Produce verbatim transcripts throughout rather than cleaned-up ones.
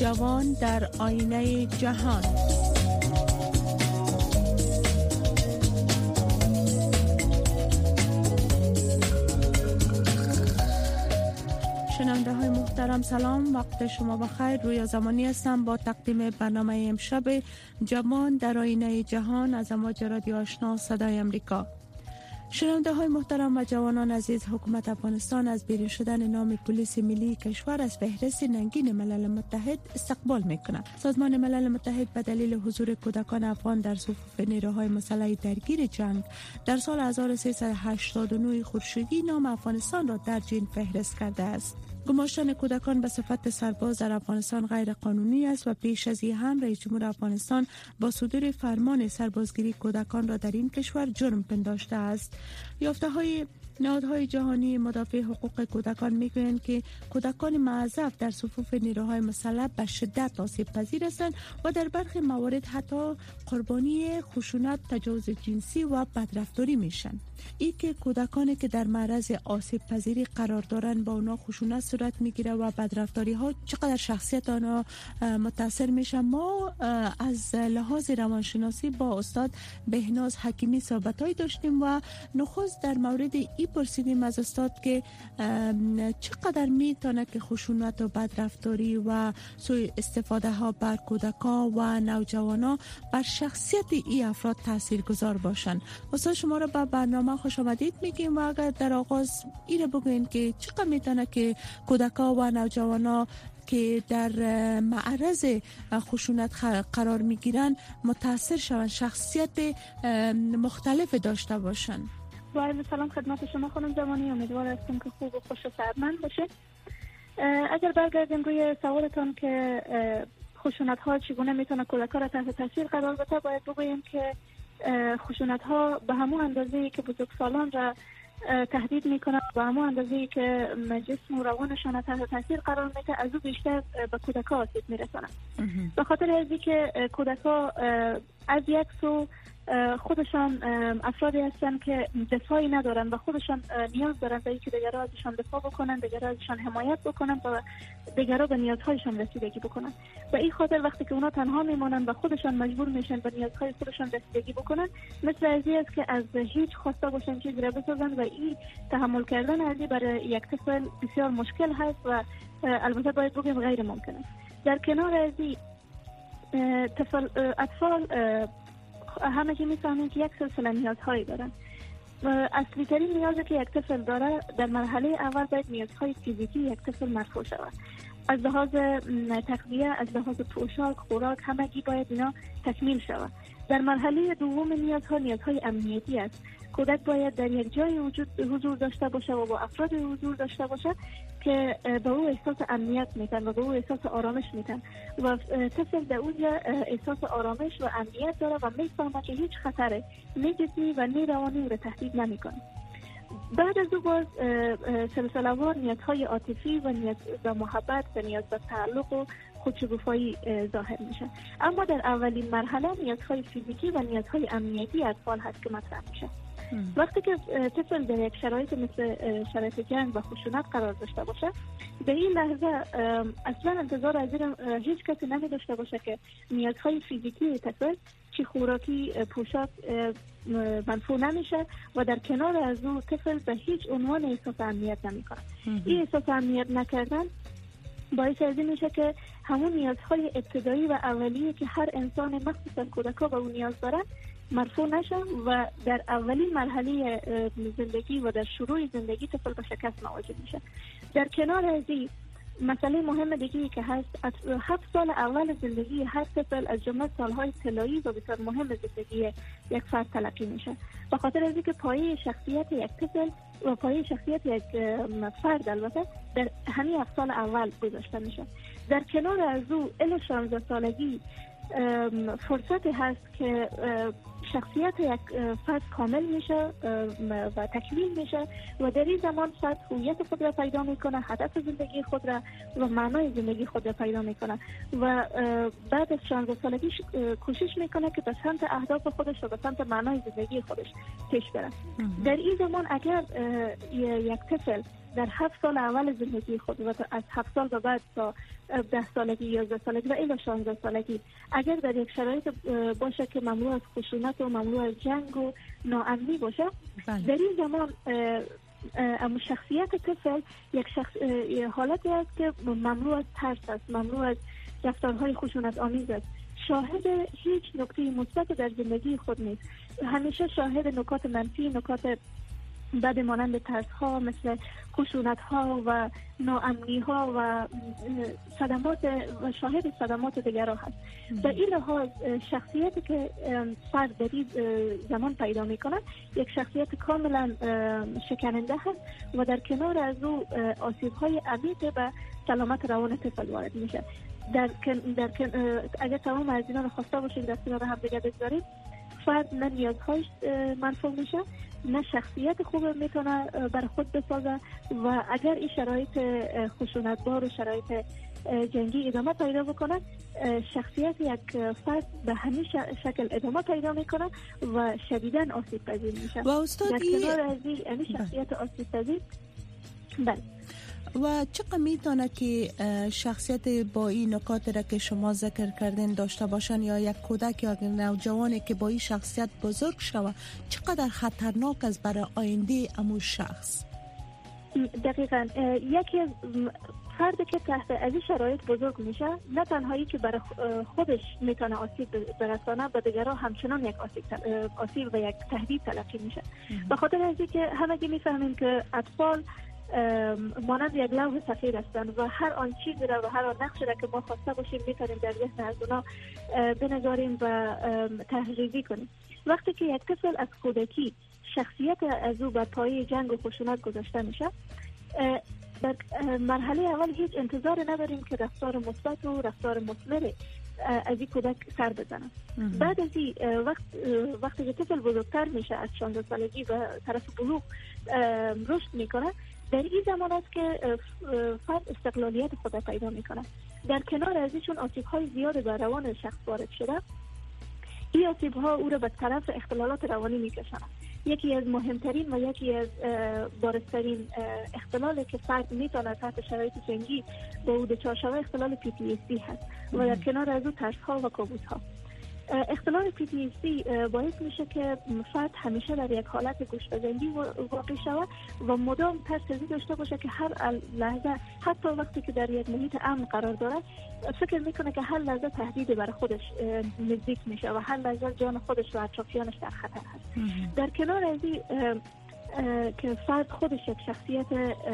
جوان در آینه جهان. شنونده های محترم سلام، وقت شما بخیر. رویا زمانی هستم با تقدیم برنامه امشب جوان در آینه جهان از امواج رادیو آشنا صدای امریکا. شنونده های محترم و جوانان عزیز، حکومت افغانستان از بیرون شدن نام پلیس ملی کشور از فهرست ننگین ملل متحد استقبال می‌کند. سازمان ملل متحد به دلیل حضور کودکان افغان در صفوف نیروهای مسلح درگیر جنگ در سال هزار و سیصد و هشتاد و نه خورشیدی نام افغانستان را درج این فهرست کرده است. گماشتن کودکان به صفت سرباز در افغانستان غیر قانونی است و پیش از این هم رئیس جمهور افغانستان با صدور فرمان سربازگیری کودکان را در این کشور جرم پنداشته است. یافته‌های نهادهای جهانی مدافع حقوق کودکان میگویند که کودکان معذب در صفوف نیروهای مسلح به شدت آسیب پذیر هستند و در برخی موارد حتی قربانی خشونت، تجاوز جنسی و بدرفتاری میشن. ای که کودکانی که در معرض آسیب پذیری قرار دارند با اونا خشونت صورت میگیره و بدرفتاری ها چقدر شخصیت آنها متاثر میشه. ما از لحاظ روانشناسی با استاد بهناز حکیمی صحبتایی داشتیم و نخست در مورد ای پرسیدیم از استاد که چقدر میتونه که خشونت و بدرفتاری و سوء استفاده ها بر کودکان و نوجوانان بر شخصیت ای افراد تاثیرگذار باشند. استاد شما را به برنامه خوش آمدید میگیم و اگر در آغاز ایره بگوین که چقدر میتونه که کودکان و نوجوانان که در معرض خشونت قرار میگیرن متاثر شوند، شخصیت مختلف داشته باشن. با عرض سلام خدمت شما خانم زمانی، امیدوار هستم که خوب و خوش و صحتمند باشه. اگر برگردیم روی سوالتان که خشونت ها چگونه میتونه کودکان را تحت تاثیر قرار بده، باید بگوییم که خشونت ها به همون اندازه‌ای که بزرگسالان را تهدید میکنه، به همون اندازه‌ای که جسم و روانشان تحت تاثیر قرار میده، از او بیشتر به کودکان آسیب میرسونه. به خاطر از اینکه کودکان از یک سو خودشان افرادی هستند که دفاعی ندارن و خودشان نیاز دارن به اینکه دیگران ازشان دفاع بکنن، دیگران ازشان حمایت بکنن و دیگران به نیازهایشان رسیدگی بکنن. و این خاطر وقتی که اونا تنها میمونن و خودشان مجبور میشن به نیازهای خودشان رسیدگی بکنن، مثل ازی است که از هیچ خواسته باشن چیزی را بسازن و این تحمل کردن از این برای یک طفل بسیار مشکل هست و البته باید بگیم غیر ممکن است. در کنار از این طفل اطفال همه که میفهمیم که یک سلسله نیازهایی دارن. اصلی ترین نیازی که یک طفل داره در مرحله اول باید نیازهای فیزیکی یک طفل مرفوع شود. از لحاظ تغذیه، از لحاظ پوشاک، خوراک، همگی باید اینا تکمیل شود. در مرحله دوم نیازها نیازهای امنیتی است. کودک باید در یک جای وجود حضور داشته باشه و با افراد حضور داشته باشه که به او احساس امنیت میتن و به او احساس آرامش میتن و طفل در اونجا احساس آرامش و امنیت داره و میفهمه که هیچ خطر نه جسمی و نه روانی او را تهدید نمیکنه. بعد از او باز سلسله‌وار نیازهای عاطفی و نیاز به محبت و نیاز به تعلق و خودشگوفایی ظاهر میشه. اما در اولین مرحله نیازهای فیزیکی و نیازهای امنیتی اطفال هست که مطرح میشه. وقتی که طفل در یک شرایط مثل شرایط جنگ و خشونت قرار داشته باشه، به این لحظه اصلا انتظار از هیچ کسی نمی داشته باشه که نیازهای فیزیکی طفل چی خوراکی، پوشاک منفوع نمیشه و در کنار از او طفل به هیچ عنوان احساس امنیت نمیکنه. این احساس امنیت نکردن باعث از این میشه که همون نیازهای ابتدایی و اولیه که هر انسان مخصوصا کودک‌ها به اون نیاز دارن مرفوع نشن و در اولین مرحله زندگی و در شروع زندگی طفل به شکست مواجه میشه. در کنار از این مسئله مهم دیگه که هست، هفت سال اول زندگی هر طفل از جمله سالهای طلایی و بسیار مهم زندگی یک فرد تلقی میشه. به خاطر از اینکه پایه شخصیت یک طفل و پایه شخصیت یک فرد البته در همین هفت سال اول گذاشته میشه. در کنار از او الی شانزده سالگی فرصتی هست که شخصیت یک فرد کامل میشه و تکمیل میشه و در این زمان فرد هویت خود را پیدا میکنه، هدف زندگی خود را و معنای زندگی خود را پیدا میکنه و بعد از شانزده سالگی کوشش میکنه که به سمت اهداف خودش و به سمت معنای زندگی خودش پیش بره. در این زمان اگر یک طفل در هفت سال اول زندگی خود و از هفت سال به بعد تا ده سالگی، یازده سالگی و الی شانزده سالگی اگر در یک شرایط باشه که مملو از خشونت و مملو از جنگ و ناامنی باشه، بله. در این زمان اما شخصیت طفل یک شخص حالتی است که مملو از ترس است، مملو از رفتارهای خشونت آمیز است، شاهد هیچ نکته مثبت در زندگی خود نیست، همیشه شاهد نکات منفی، نکات بد مانند ترس ها مثل خشونت ها و ناامنی ها و صدمات و شاهد صدمات دیگر هست. به این لحاظ شخصیتی که فرد در این زمان پیدا می کند یک شخصیت کاملا شکننده هست و در کنار از او آسیب های عمیق به سلامت روان طفل وارد میشه. در, در اگر تمام از اینا رو خواسته باشید دست رو هم دیگه بگذارید، فرد نه نیازهایش منفوع میشه، نه شخصیت خوب میتونه بر خود بسازه و اگر این شرایط خشونتبار و شرایط جنگی ادامه پیدا بکنه، شخصیت یک فرد به همین شکل ادامه پیدا میکنه و شدیداً آسیب پذیر میشه. و استادی در کنار از این شخصیت آسیب پذیر بله. و چقدر میتونه که شخصیت با این نکات را که شما ذکر کردین داشته باشن یا یک کودک یا نوجوانی که با این شخصیت بزرگ شود چقدر خطرناک است برای آینده امو شخص؟ دقیقاً یکی از فردی که تحت از این شرایط بزرگ میشه نه تنهایی که برای خودش میتونه آسیب برسانه، به دیگران همچنان یک آسیب آسیب و یک تهدید تلقی میشه. به خاطر از اینکه همگی میفهمیم که اطفال مانند یک لوح سفید هستند و هر آن چیزی را و هر آن نقشی را که ما خواسته باشیم میتونیم در ذهن از اونا بنگاریم و تحریزی کنیم. وقتی که یک طفل از کودکی شخصیت از او بر پایه جنگ و خشونت گذاشته میشه، در مرحله اول هیچ انتظار نداریم که رفتار مثبت و رفتار مثمر از این کودک سر بزنه. بعد از این وقت وقتی که طفل بزرگتر میشه از شانزده سالگی و طرف بلوغ رشد میکنه، در این زمان است که فرد استقلالیت خود پیدا میکنه. در کنار از این چون آسیب های زیاد بر روان شخص وارد شده، این آسیب ها او را به طرف اختلالات روانی میکشند. یکی از مهمترین و یکی از بارزترین اختلالی که فرد میتونه تحت شرایط جنگی با او دچار شود اختلال پی تی اس دی هست و در کنار از او ترس ها و کابوس ها. اختلال پی تی اس دی باعث میشه که فرد همیشه در یک حالت گوش‌بزنگی واقع شود و مدام ترس داشته باشه که هر لحظه، حتی وقتی که در یک محیط امن قرار داره، فکر میکنه که هر لحظه تهدید بر خودش نزدیک میشه و هر لحظه جان خودش و اطرافیانش در خطر هست. در کنار از این که فرد خودش یک شخصیت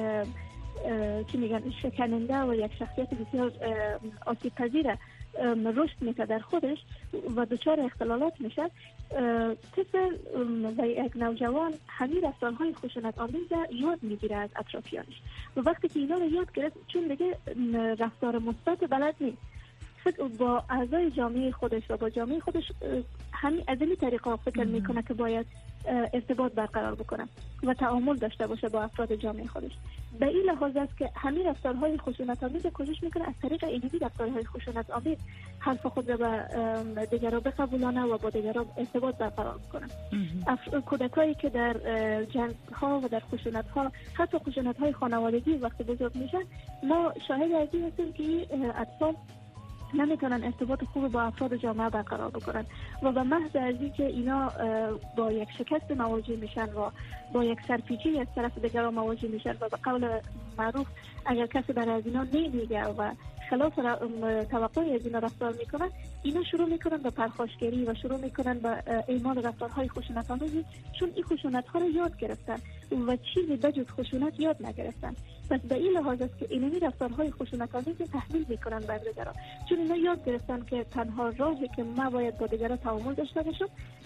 چی میگن شکننده و یک شخصیت بسیار آسیب پذیره رشد میکنه در خودش و دچار اختلالات میشه، طفل و یک نوجوان همین رفتارهای خشونت آمیز یاد میگیره از اطرافیانش و وقتی که اینا رو یاد گرفت، چون دیگه رفتار مثبت بلد نیست، فکر با اعضای جامعه خودش و با جامعه خودش همین از این طریقا فکر میکنه که باید ارتباط برقرار بکنه و تعامل داشته باشه با افراد جامعه خودش. به این لحاظ است که همین رفتارهای خشونت آمیز کوشش میکنه از طریق اینی رفتارهای خشونت آمیز حرف خود را به دیگران بقبولانه و با دیگران ارتباط برقرار کنه. کودکایی که در جنگ ها و در خشونت ها، حتی خشونت های خانوادگی وقتی بزرگ میشن، ما شاهد از این هستیم که اطفال نمیتونن ارتباط خوب با افراد جامعه برقرار بکنن و به محض از اینکه اینا با یک شکست مواجه میشن و با یک سرپیچی از طرف دیگران مواجه میشن و به قول معروف اگر کسی برای از اینا نمیگه و خلاف توقعی از اینا رفتار میکنن، اینا شروع میکنن به پرخاشگری و شروع میکنن به اعمال رفتارهای خشونت‌آمیزی، چون این خشونت‌ها رو یاد گرفتن و چیزی بجز خشونت یاد نگرفتن. پس به این لحاظ است که اینمی رفتارهای خشونت‌آمیز تحمیل میکنن بر دیگران، چون اینا یاد گرفتن که تنها راهی که ما باید با دیگران تعامل داشته باشیم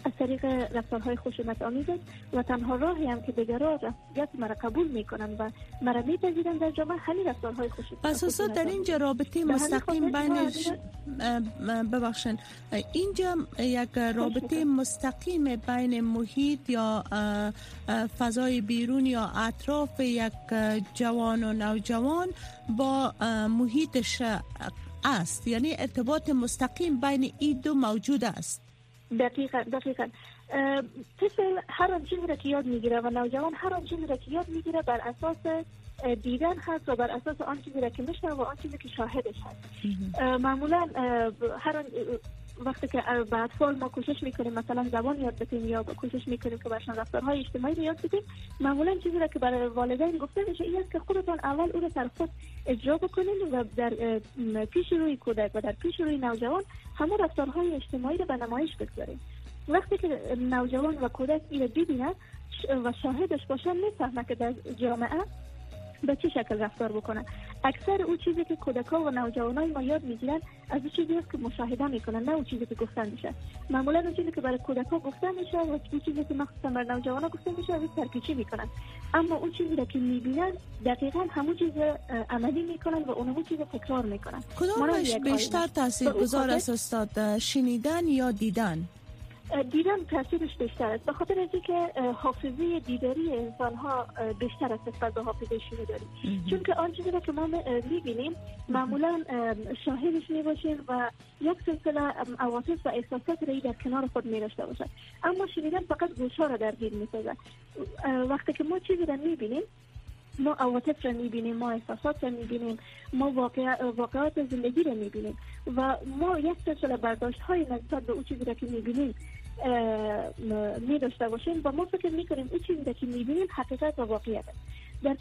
از طریق رفتارهای خشونت آمیز است و تنها راهی هم که دیگران رفتاریت مرا قبول میکنن و مرا میپذیرن در جامعه همین رفتارهای خشونت. پس اصلا در اینجا رابطه مستقیم بینش ببخشن اینجا یک رابطه مستقیم بین محیط یا فضای بیرون یا اطراف یک جوان و نوجوان با محیطش است، یعنی ارتباط مستقیم بین این دو موجود است. دقیقاً دقیقاً طفل هر آن چیزی را که یاد میگیره و نوجوان هر آن چیزی را که یاد میگیره بر اساس دیدن هست و بر اساس آن چیزی را که میشنوه و آن چیزی که شاهدش هست. معمولاً هر آن وقتی که به اطفال ما کوشش میکنیم مثلا زبان یاد بدیم یا کوشش میکنیم که برشان رفتارهای اجتماعی رو یاد بدیم، معمولا چیزی را که برای والدین گفته میشه این است که خودتان اول اون رو سر خود اجرا بکنید و در پیش روی کودک و در پیش روی نوجوان همه رفتارهای اجتماعی رو به نمایش بگذارید. وقتی که نوجوان و کودک این رو ببینه و شاهدش باشه میفهمه که در جامعه به چه شکل رفتار بکنن. اکثر اون چیزی که کودک‌ها و نوجوانای ما یاد میگیرن از اون چیزی است که مشاهده میکنن، نه اون چیزی که گفتن میشه. معمولا اون چیزی که برای کودک‌ها گفته میشه و اون چیزی که مخصوصا برای نوجوان‌ها گفته میشه رو ترکیبی میکنن، اما اون چیزی که میبینن دقیقاً همون چیز عملی میکنن و اون چیز تکرار میکنن. کدامش بیشتر تاثیرگذار است استاد، شنیدن یا دیدن؟ دیدن تاثیرش بیشتر است، به خاطر از اینکه حافظه دیداری انسان ها بیشتر است نسبت به حافظه شنیداری. چون که آن چیزی که ما میبینیم معمولا شاهدش میباشیم و یک سلسله عواطف و احساسات را در کنار خود می‌داشته باشد، اما شنیدن فقط گوش‌ها را درگیر می‌سازد. وقتی که ما چیزی را میبینیم، ما عواطف را میبینیم، ما احساسات را میبینیم، ما واقع واقعات زندگی را میبینیم و ما یک سلسله برداشت های نسبت به اون چیزی را که میبینیم می داشته باشیم و ما فکر میکنیم اون چیزی را که میبینیم حقیقت و واقعیت است. در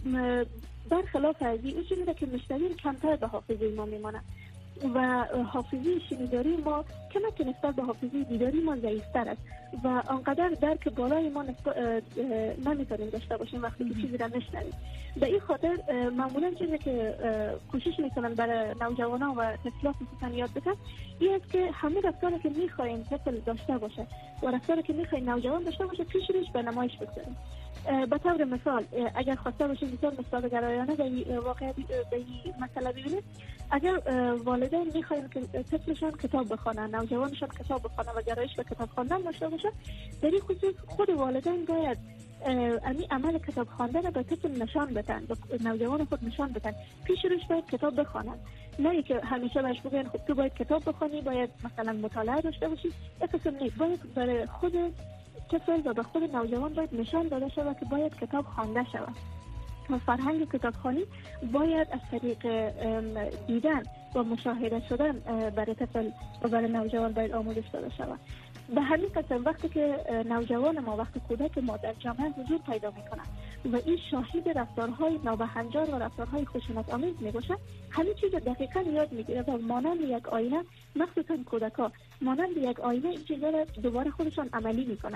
برخلاف از این اون چیزی را که میشنویم کمتر به حافظه ما میمانه و حافظه شنیداری ما کمک نسبت به حافظه دیداری ما ضعیف‌تر است و آنقدر درک بالای ما نمیتونیم داشته باشیم وقتی که چیزی را نشنویم. به این خاطر معمولا چیزی که کوشش میکنن برای نوجوانان و طفلان خصوصا یاد بدن این است که همه رفتاری که میخوایم طفل داشته باشه و رفتاری که میخوایم نوجوان داشته باشه پیش روش به نمایش بگذاریم. به طور مثال اگر خواسته باشید مثال مثال گرایانه به این واقعا به این مسئله ببینید، اگر والدین میخواین که طفلشان کتاب بخونن، نوجوانشان کتاب بخونن و گرایش به کتاب خواندن داشته باشه، در این خصوص خود والدین باید امی عمل کتاب خواندن به طفل نشان بدن، به نوجوان خود نشان بدن، پیش روش باید کتاب بخونن، نه که همیشه بهش بگن خب تو باید کتاب بخونی، باید مثلا مطالعه داشته باشی. اصلا نیست، باید برای خود طفل و به خود نوجوان باید نشان داده شود که باید کتاب خوانده شود و فرهنگ کتابخوانی باید از طریق دیدن و مشاهده شدن برای طفل و برای نوجوان باید آموزش داده شود. به همین قسم وقتی که نوجوان ما وقتی کودک ما در جامعه حضور پیدا میکنن و این شاهد رفتارهای نابهنجار و رفتارهای خشونت آمیز میباشه، همین چیز دقیقاً یاد میگیره و مانند یک آینه، مخصوصا کودک‌ها مانند یک آینه این چیزا رو دوباره خودشان عملی میکنن.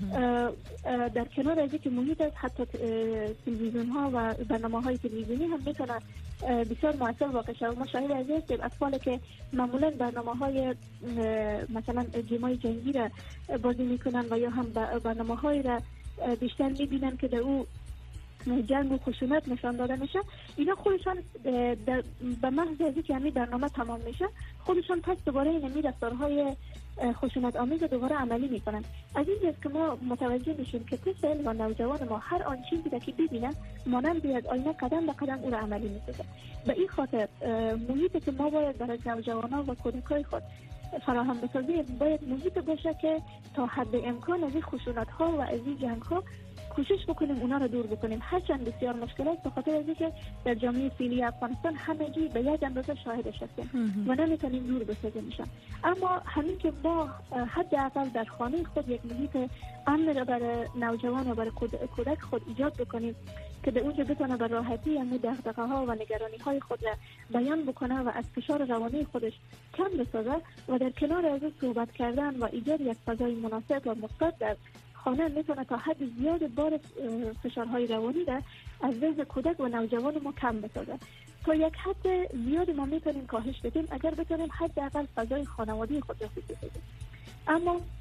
در کنار از اینکه محیط است، حتی تلویزیون ها و برنامه‌های تلویزیونی هم میتونن بسیار موثر واقع شود. ما شاهد از این هستیم اطفالی که معمولا برنامه‌های مثلا گیم‌های جنگی را بازی میکنن و یا هم برنامه‌هایی را بیشتر میبینن که در او جنگ و خشونت نشان داده میشه، اینا خودشان به محض از اینکه همین برنامه تمام میشه خودشان پس دوباره این همین رفتارهای خشونت آمیز دوباره عملی میکنن. از این جهت که ما متوجه میشیم که طفل و نوجوان ما هر آن چیزی که ببینن مانند بیاد آینه قدم به قدم او را عملی میکنه. به این خاطر محیطی که ما باید برای نوجوانان و کودکای خود فراهم بسازیم باید محیط باشه که تا حد امکان از این خشونت ها و از این جنگ ها کوشش بکنیم اونا رو دور بکنیم، هرچند بسیار مشکل است به خاطر از اینکه در جامعه فعلی افغانستان همگی به یک اندازه شاهدش هستیم و نمیتونیم دور بسازیمشان. اما همین که ما حداقل در خانه خود یک محیط امن را برای نوجوان و برای کودک خود ایجاد بکنیم که به اونجا بتونه به راحتی یعنی دغدغه ها و نگرانی های خود را بیان بکنه و از فشار روانی خودش کم بسازه و در کنار از صحبت کردن و ایجاد یک فضای مناسب و مثبت در خانه میتونه تا حد زیاد بار فشارهای روانی را از ذهن کودک و نوجوان ما کم بسازه. تا یک حد زیاد ما میتونیم کاهش بدیم اگر بتونیم حداقل فضای خانوادگی خود را خوب بسازیم. اما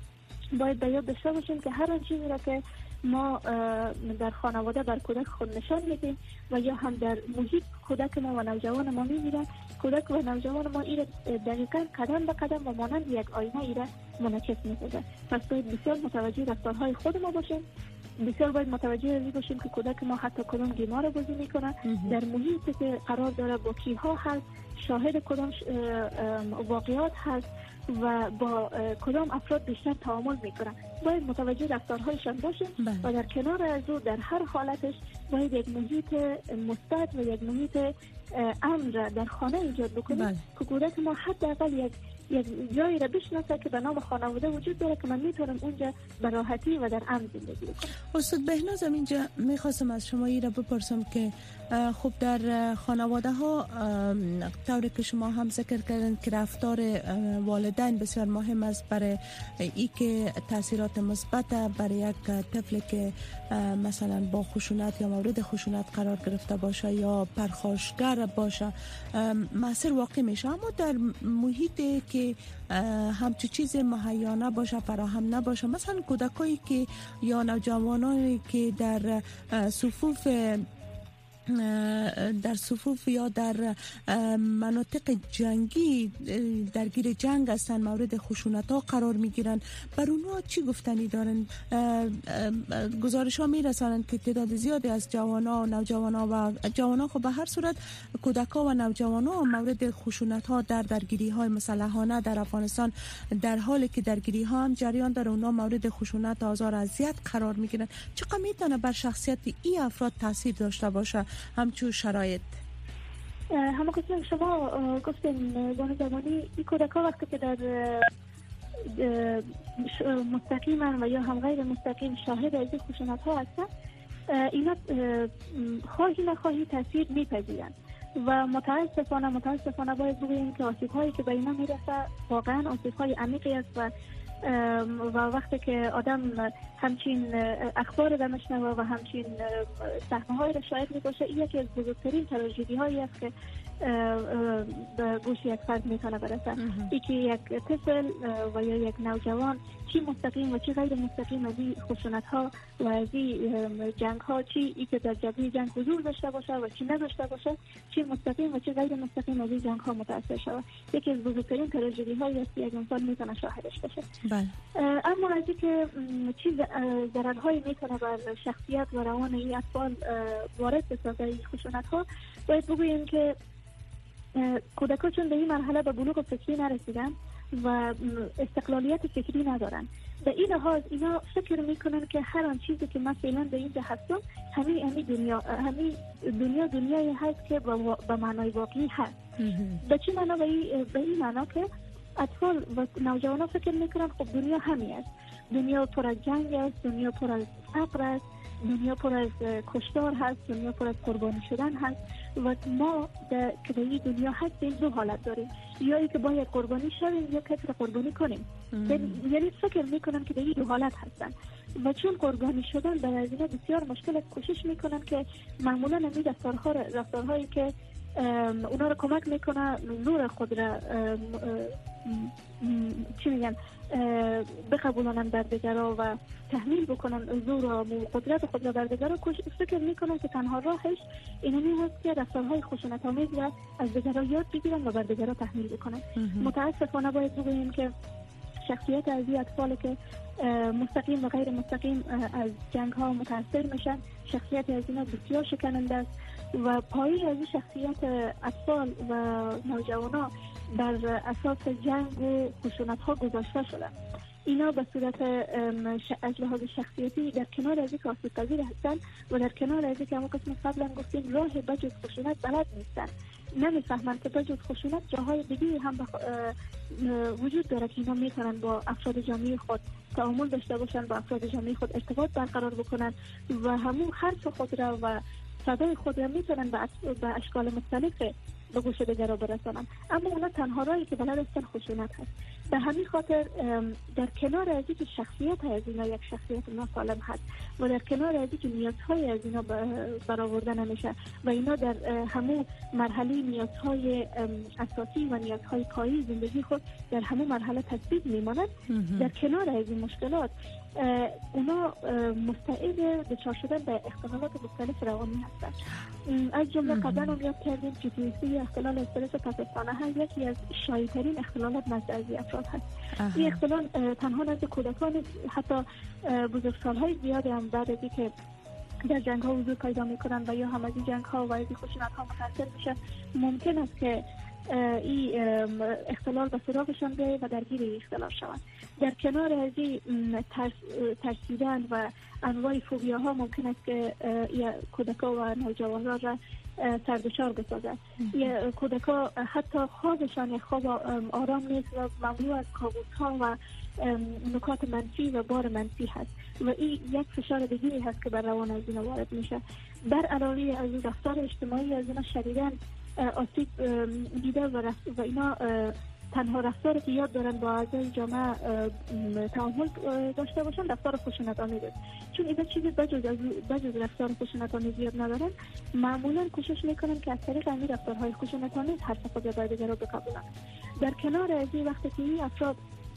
باید به یاد داشته باشیم که هر آن چیزی را که ما در خانواده بر کودک خود نشان میدیم و یا هم در محیط کودک ما و نوجوان ما میبینن، کودک و نوجوان ما این دقیقاً قدم به قدم و مانند یک آینه ایره منعکس می‌کنه. پس باید بسیار متوجه رفتارهای خود ما باشیم، بسیار باید متوجه این باشیم که کودک ما حتی کدام گیما را بازی میکنه، در محیطی که قرار داره با کیها هست، شاهد کدام واقعات هست و با کدام افراد بیشتر تعامل میکنن. باید متوجه رفتارهایشان باشیم و در کنار از او در هر حالتش باید یک محیط مثبت و یک محیط امن را در خانه ایجاد بکنیم که کودک ما حداقل یک یک جایی را بشناسه که به نام خانواده وجود داره که من میتونم اونجا به راحتی و در امن زندگی کنم. استاد بهناز، اینجا میخواستم از شما این را بپرسم که خب در خانواده ها طوری که شما هم ذکر کردن که رفتار والدین بسیار مهم است برای ای که تاثیرات مثبت برای یک طفل که مثلا با خشونت یا مورد خشونت قرار گرفته باشه یا پرخاشگر باشه مؤثر واقع میشه، اما در محیطی که همچو چیز مهیا نباشه، فراهم نباشه، مثلا کودکایی که یا نوجوانانی که در صفوف در صفوف یا در مناطق جنگی درگیر جنگ هستن، مورد خشونت ها قرار میگیرن، بر اونها چی گفتنی دارن؟ گزارش ها میرسانند که تعداد زیادی از جوان ها و نوجوان ها و جوان ها خب به هر صورت کودک ها و نوجوان ها مورد خشونت ها در درگیری های مسلحانه در افغانستان در حالی که درگیری ها هم جریان داره اونها مورد خشونت، آزار، اذیت قرار میگیرن. چقدر میتونه بر شخصیت این افراد تاثیر داشته باشه همچون شرایط؟ همه قسم شما گفتین بانو زمانی، این کودک ها وقتی که در مستقیما و یا هم غیر مستقیم شاهد از این خشونت ها هستن، اینا خواهی نخواهی تاثیر میپذیرن و متاسفانه متاسفانه باید بگوییم که آسیب هایی که به اینا میرسه واقعا آسیب های عمیقی است و و وقتی که آدم همچین اخبار را میشنوه و همچین صحنه‌هایی را شاهد می‌باشه، این یکی از بزرگترین تراژدی هایی است که به گوش یک فرد میتونه برسه. ای که یک طفل و یا یک نوجوان چی مستقیم و چی غیر مستقیم از این خشونت ها و از این جنگ ها، چی ای که در جبهه جنگ حضور داشته باشه و چی نداشته باشه، چی مستقیم و چی غیر مستقیم از این جنگ ها متاثر شده، یکی از بزرگترین تراژدی هایی است که یک انسان میتونه شاهدش باشه. بله. اما از اینکه چی ضررهایی میتونه بر شخصیت و روان این اطفال وارد بسازه این خشونت ها، باید بگوییم که کودکان چون به این مرحله به بلوغ فکری نرسیدن و استقلالیت فکری ندارن، به این لحاظ اینا فکر میکنن که هر آن چیزی که من فعلا به اینجا هستم همین همین دنیا همین دنیا دنیایی هست که به معنای واقعی هست. به چی معنا؟ به این معنا که اطفال و نوجوانان فکر میکنن خب دنیا همین است، دنیا پر از جنگ است، دنیا پر از فقر است، دنیا پر از کشتار هست، دنیا پر از قربانی شدن هست و ما در که در این دنیا هستیم دو حالت داریم، یا ای که باید قربانی شویم یا کسی را قربانی کنیم. یعنی فکر میکنن که در این دو حالت هستن و چون قربانی شدن برای از اینا بسیار مشکل، کوشش میکنن که معمولا همین رفتارها رفتارهایی که اونا رو کمک میکنه زور خود را چی میگن بقبولانن بر دیگرها و تحمیل بکنن زور و قدرت خود را بر دیگرها، فکر میکنن که تنها راهش اینمی هست که رفتارهای خشونت آمیز را از دیگرها یاد بگیرن و بر دیگرها تحمیل بکنن. متاسفانه باید بگوییم که شخصیت از این اطفال که مستقیم و غیر مستقیم از جنگ ها متاثر میشن، شخصیت از اینا بسیار شکننده است و پایه از شخصیت اطفال و نوجوانا بر اساس جنگ و خشونت ها گذاشته شده. اینا به صورت از لحاظ شخصیتی در کنار از اینکه آسیب پذیر هستن و در کنار از اینکه همون قسم قبلا گفتیم راه بجز خشونت بلد نیستن، نمیفهمن که بجز خشونت جاهای دیگه هم وجود داره که اینا میتونن با افراد جامعه خود تعامل داشته باشن، با افراد جامعه خود ارتباط برقرار بکنن و همون حرف خود را و صدای خود را میتونن به اشکال مختلف به گوش دیگران برسانند، اما اونا تنها راهی که بلد هستن خشونت هست. به همین خاطر در کنار از اینکه شخصیت از اینا یک شخصیت ناسالم هست و در کنار از اینکه نیازهای از اینا برآورده نمیشه و اینا در همون مرحله نیازهای اساسی و نیازهای پایه‌ای زندگی خود در همون مرحله تثبیت میمانند، در کنار از این مشکلات اونا مستعد دچار شدن به اختلالات مختلف روانی هستند. از جمله قبلا هم یاد کردیم که پی اس دی اختلال استرس پس‌ازسانحه هست، یکی از شایع‌ترین اختلالات نزد از افراد هست. این اختلال تنها نزد کودکان، حتی بزرگسال‌های زیادی هم بعد از اینکه در جنگ ها حضور پیدا میکنن و یا هم از این جنگ ها و از این خشونت ها متاثر میشن، ممکن است که این اختلال به سراغشان بیاید و درگیر این اختلال شوند. در کنار از این ترس، ترسیدن و انواع فوبیا ها ممکن است که کودکا و نوجوانان را سردشار بسازد. یا کودکا حتی خوابشان یک خواب آرام نیست و مملو از کابوس ها و نکات منفی و بار منفی هست و این یک فشار دیگری هست که بر روان از اینا وارد میشه. بر علاوه از این رفتار اجتماعی از اینا شدیداً آسیب دیده و, و اینا تنها رفتاری که یاد دارن با اعضای جامعه تعامل داشته باشن رفتار خشونت آمیز است، چون اینا چیزی بجز بجز رفتار خشونت آمیز یاد ندارن. معمولا کوشش میکنن که از طریق همین رفتارهای خشونت آمیز هر صفحه برای دیگر رو بقبولن. در کنار از این وقتی که این افراد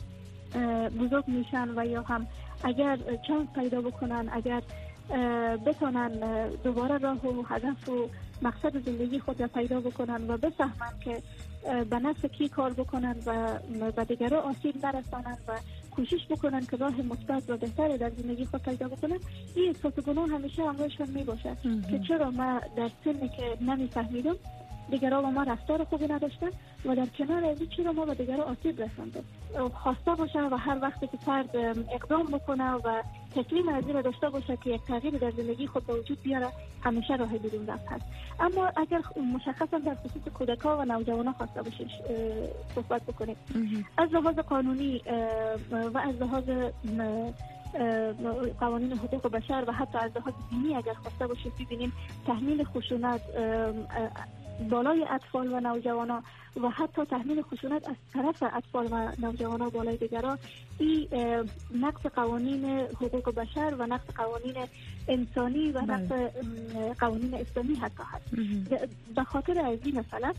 بزرگ میشن و یا هم اگر چانس پیدا بکنن، اگر بتونن دوباره راه و هدف و مقصد زندگی خود را پیدا بکنن و بفهمن که به نفس کی کار بکنن و به دیگران آسیب نرسانن و کوشش بکنن که راه مثبت و بهتری در زندگی خود پیدا بکنن، این احساس گناه همیشه همراهشون میباشه که چرا ما در سنی که نمیفهمیدم دیگران با ما رفتار خوبی نداشتن و در کنار از این چرا ما به دیگران آسیب رسانده. خواسته باشه و هر وقتی که فرد اقدام بکنه و تسلیم از این داشته باشه که یک تغییر در زندگی خود به وجود بیاره، همیشه راه بیرون رفت هست. اما اگر مشخصا در خصوص کودکان و نوجوانان خواسته باشه صحبت بکنیم، از لحاظ قانونی و از لحاظ قوانین حقوق بشر و حتی از لحاظ دینی اگر خواسته باشیم ببینیم تحمیل خشونت بالای اطفال و نوجوانان و حتی تحمیل خشونت از طرف اطفال و نوجوانان بالای دیگران، این نقض قوانین حقوق بشر و نقض قوانین انسانی و نقض قوانین اسلامی حتی هست. به خاطر از این مثلا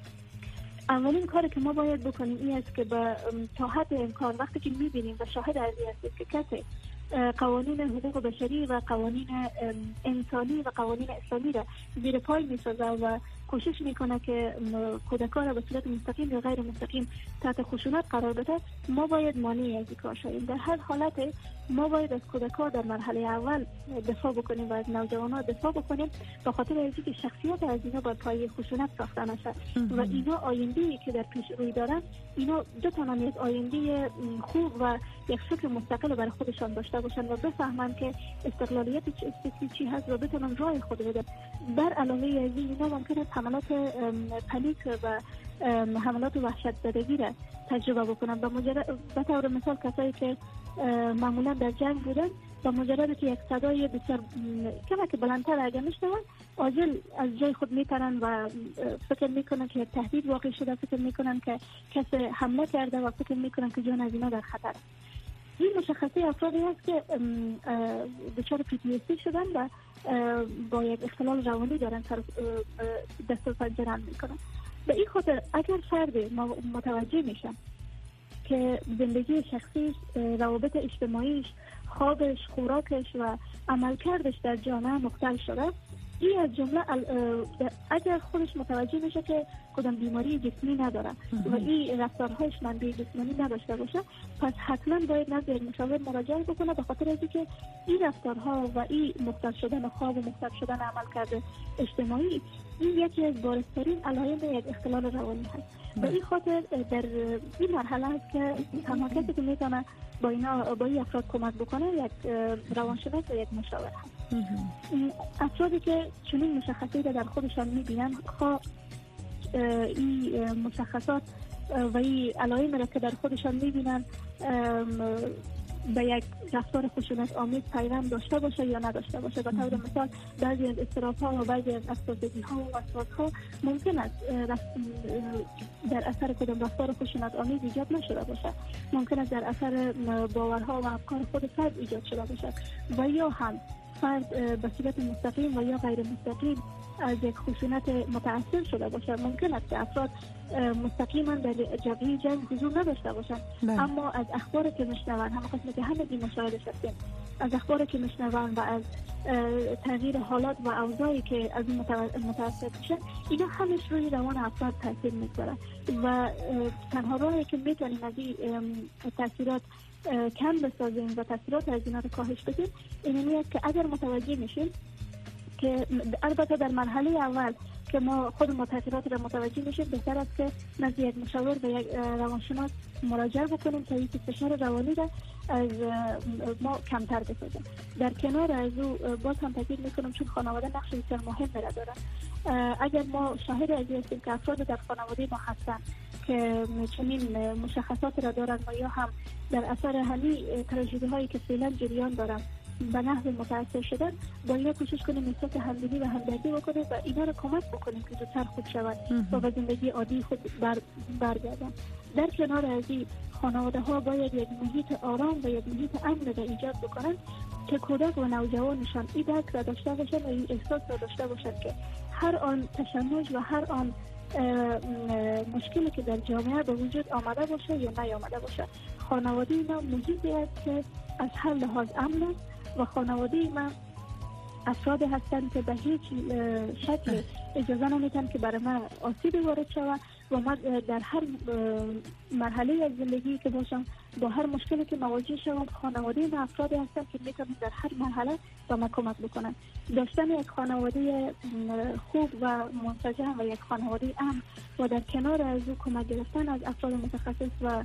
اولین کاری که ما باید بکنیم این است که به تا حد امکان وقتی که میبینیم و شاهد از این هستیم که کسی قوانین حقوق بشری و قوانین انسانی و قوانین اسلامی را زیر پای میسازه و کوشش میکنه که کودکان را به صورت مستقیم یا غیر مستقیم تحت خشونت قرار بده، ما باید مانع از این کار شویم. در هر حالت ما باید از کودکان در مرحله اول دفاع بکنیم و از نوجوانان دفاع بکنیم، به خاطر اینکه شخصیت از اینا بر پایه خشونت ساخته نشه و اینا آینده‌ای که در پیش روی دارن، اینا بتونن یک آینده خوب و یک فکر مستقل برای خودشان داشته باشن و بفهمن که استقلالیت چی چی هست و بتونن راه خود بدن. بر علاوه از این اینا ممکنه حملات پنیک و حملات وحشت زدگی را تجربه بکنن. به مجرد به طور مثال کسایی که معمولا در جنگ بودن، به مجرد که یک صدای بسیار کمی که بلندتر اگر میشنون، عاجل از جای خود میپرن و فکر میکنن که یک تهدید واقع شده، فکر میکنن که کسی حمله کرده و فکر میکنن که جان از اینا در خطر. این مشخصه افرادی هست که دچار پی تی اس دی شدن و با یک اختلال روانی دارن دست و پنجه نرم میکنن. به این خاطر اگر فرد متوجه میشه که زندگی شخصیش، روابط اجتماعیش، خوابش، خوراکش و عملکردش در جامعه مختل شده، این از جمله اگر خودش متوجه میشه که کدام بیماری جسمی نداره و این رفتارهایش منبع جسمانی نداشته باشه، پس حتما باید نزد یک مشاور مراجعه بکنه، به خاطر اینکه این رفتارها و این مختل شدن خواب و مختل شدن عملکرد اجتماعی این یکی از بارزترین علائم یک اختلال روانی هست. به این خاطر در این مرحله است که تنها کسی که میتونه با اینا با این افراد کمک بکنه یک روانشناس و یک مشاور هست. افرادی که چنین مشخصاتی در خودشان میبینن، خواه این مشخصات و این علائم را که در خودشان میبینن به یک رفتار خشونت آمیز پیوند داشته باشه یا نداشته باشه. به طور مثال بعضی از اضطراب‌ها و بعضی از افسردگی‌ها و وسواس‌ها ممکن است در اثر کدام رفتار خشونت آمیز ایجاد نشده باشه، ممکن است در اثر باورها و افکار خود فرد ایجاد شده باشه و یا هم فرد به صورت مستقیم و یا غیر مستقیم از یک خشونت متأثر شده باشه. ممکن است که افراد مستقیما در جبهه جنگ حضور نداشته باشند، اما از اخباری که میشنوند، هم قسمت که همه این مشاهده شدیم، از اخباری که میشنوند و از تغییر حالات و اوضاعی که از این متأثر میشن، اینا همش روی روان افراد تاثیر میگذاره و تنها راهی که میتونیم از این تاثیرات کم بسازیم و تاثیرات از اینا رو کاهش بدیم اینه که اگر متوجه میشیم که البته در مرحله اول که ما خود متأثرات را متوجه میشیم، بهتر است که نزد یک مشاور و یک روانشناس مراجعه بکنیم تا اینکه فشار روانی را از ما کمتر بسازه. در کنار از او باز هم تاکید میکنم چون خانواده نقش بسیار مهم را دارن. اگر ما شاهد از این هستیم که افراد در خانواده ما هستن که چنین مشخصات را دارن و یا هم در اثر همین تراژدی هایی که فعلا جریان دارن به نحو متأثر شدن، با اینا کوشش کنیم احساس همدلی و همدردی بکنیم و اینا رو کمک بکنیم که زودتر خوب شوند و به زندگی عادی خود بر برگردن. در کنار از این خانواده ها باید یک محیط آرام و یک محیط امن را ایجاد بکنن که کودک و نوجوانشان این درک را داشته باشن و این احساس را داشته باشن که هر آن تشنج و هر آن مشکلی که در جامعه به وجود آمده باشه یا نیامده باشه، خانواده اینا محیطی است که از هر لحاظ امن است و خانواده من افراد هستند که به هیچ شکل اجازه نمیدن که برای من آسیبی وارد شود و من در هر مرحله از زندگی که باشم با هر مشکلی که مواجه شوم، خانواده من افرادی هستند که میتونن در هر مرحله به من کمک بکنن. داشتن یک خانواده خوب و منسجم و یک خانواده امن و در کنار از او کمک گرفتن از افراد متخصص و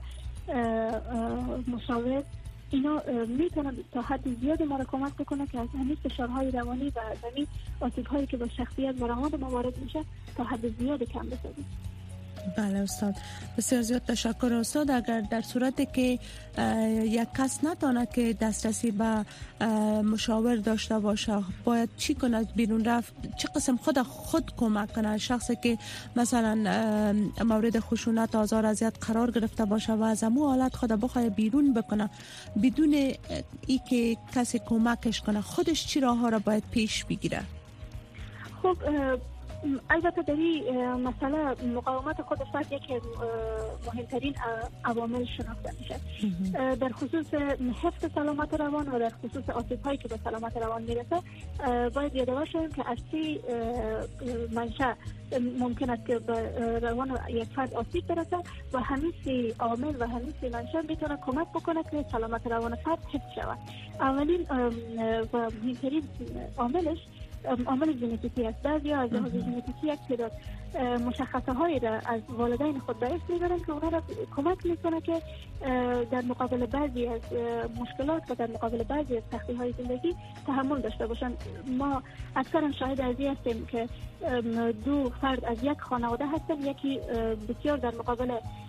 مشاور، اینا میتونن تا حد زیادی ما را کمک بکنه که از همین فشارهای روانی و از همین آسیب‌هایی که به شخصیت و روان ما وارد میشه تا حد زیادی کم بسازیم. بله استاد، بسیار زیاد تشکر استاد. اگر در صورتی که یک کس نتونه که دسترسی به مشاور داشته باشه، باید چی کنه؟ بیرون رفت چه قسم خود خود کمک کنه؟ شخصی که مثلا مورد خشونت، آزار، اذیت قرار گرفته باشه و از امو حالت خود بخواد بیرون بکنه بدون ای که کسی کمکش کنه، خودش چی راه ها را باید پیش بگیره؟ خب البته در این مسئله مقاومت خود فرد یکی از مهمترین عوامل شناخته میشه. در خصوص حفظ سلامت روان و در خصوص آسیب‌هایی که به سلامت روان میرسه باید یادآور شویم که اصلی منشأ ممکن است که به روان یک فرد آسیب برسه و همین سی عامل و همین سی منشأ میتونه کمک بکنه که سلامت روان فرد حفظ شود. اولین و مهمترین عاملش عامل ژنتیکی است. بعضی از لحاظ ژنتیکی یک تعداد مشخصه هایی را از والدین خود به ارث میبرن که اونها را کمک میکنه که در مقابل بعضی از مشکلات و در مقابل بعضی از سختی های زندگی تحمل داشته باشن. ما اکثرا شاهد از این هستیم که دو فرد از یک خانواده هستن، یکی بسیار در مقابل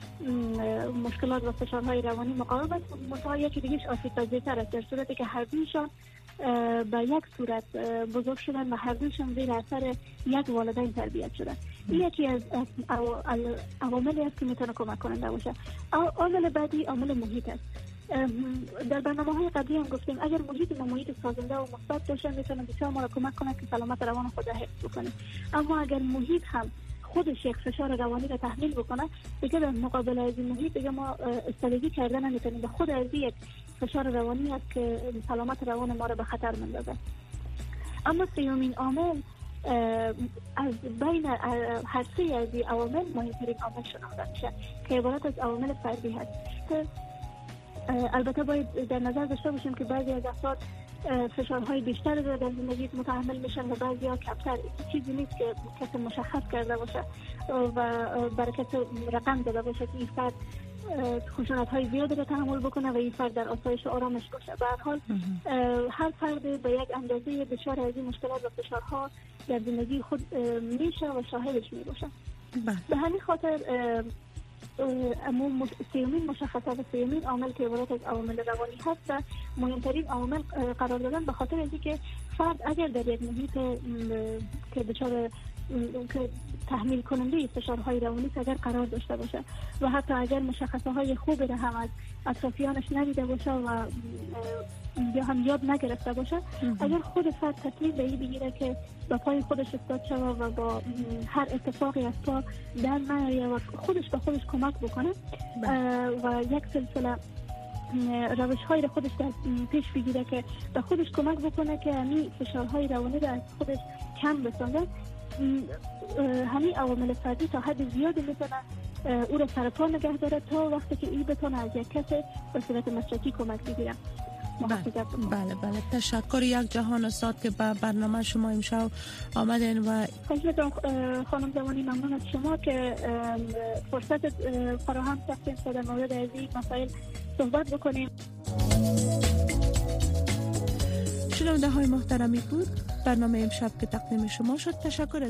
مشکلات و فشارهای روانی مقاوم است، منتها یکی دیگه‌اش آسیب پذیرتر است، در صورتی که هر دویشان به یک صورت بزرگ شدن و هر دویشان زیر اثر یک والدین تربیت شدن. این یکی از عواملی است که میتونه کمک کننده باشه. عامل بعدی عامل محیط است. در برنامه‌های قبلی هم گفتیم اگر محیط ما محیط سازنده و مثبت باشه میتونه بسیار ما را کمک کنه که سلامت روان خود را حفظ بکنیم. اما اگر محیط هم خودش یک فشار روانی را تحمیل بکنه، دیگه در مقابل از این محیط دیگه ما استفاده کردن نمیتونیم. به خود از یک فشار روانی است که سلامت روان ما را به خطر میندازه. اما سیومین عامل از بین هر سه از این عوامل مهمترین عامل شناخته میشه که عبارت از عوامل فردی هست. البته باید در نظر داشته باشیم که بعضی از افراد فشارهای بیشتری را در زندگی متحمل میشن و بعضی ها کمتر. چیزی نیست که کسی مشخص کرده باشه و برای کسی رقم داده باشه که این فرد خشونت های زیادی را تحمل بکنه و این فرد در آسایش و آرامش باشه. به هر حال هر فرد به یک اندازه دچار از این مشکلات و فشارها در زندگی خود میشه و شاهدش میباشه. به همین خاطر امو سیومین مشخصات سیومین عامل که عبارت از عوامل روانی هست و مهمترین عامل قرار دادن به خاطر اینکه فرد اگر در یک محیط که دچار که تحمیل کننده فشارهای روانی اگر قرار داشته باشه و حتی اگر مشخصه های خوبی را هم از اطرافیانش ندیده باشه و یا هم یاد نگرفته باشه، اگر خود فرد تصمیم به این بگیره که با پای خودش استاد شود و با هر اتفاقی از پا در نیایه و خودش به خودش کمک بکنه و یک سلسله روش های را خودش در پیش بگیره که به خودش کمک بکنه که همین فشارهای روانی را از خودش کم بسازه، همین عوامل فردی تا حد زیادی میتونه او را سرپا نگه داره تا وقتی که این بتونه از یک کس به صورت مسلکی کمک بگیره. بله بله بله تشکر یک جهان استاد که به برنامه شما امشب آمدین و خواهش خانم زمانی ممنون از شما که فرصت فراهم کردین تا در مورد از این مسائل صحبت بکنیم. شنونده های محترمی بود برنامه امشب که تقدیم شما شد. تشکر.